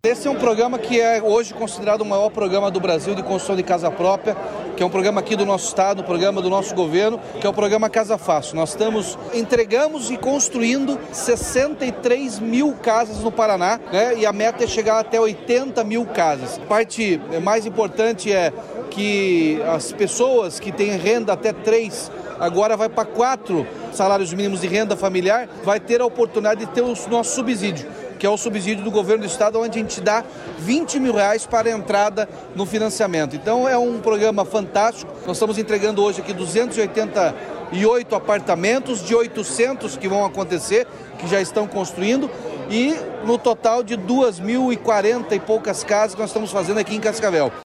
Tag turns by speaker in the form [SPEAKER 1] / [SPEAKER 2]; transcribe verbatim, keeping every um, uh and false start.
[SPEAKER 1] Esse é um programa que é hoje considerado o maior programa do Brasil de construção de casa própria, que é um programa aqui do nosso estado, um programa do nosso governo, que é o programa Casa Fácil. Nós estamos, entregamos e construindo sessenta e três mil casas no Paraná, né? E a meta é chegar até oitenta mil casas. A parte mais importante é que as pessoas que têm renda até três, agora vai para quatro salários mínimos de renda familiar, vai ter a oportunidade de ter o nosso subsídio, que é o subsídio do governo do estado, onde a gente dá vinte mil reais para a entrada no financiamento. Então é um programa fantástico. Nós estamos entregando hoje aqui duzentos e oitenta e oito apartamentos, de oitocentos que vão acontecer, que já estão construindo, e no total de duas mil e quarenta e poucas casas que nós estamos fazendo aqui em Cascavel.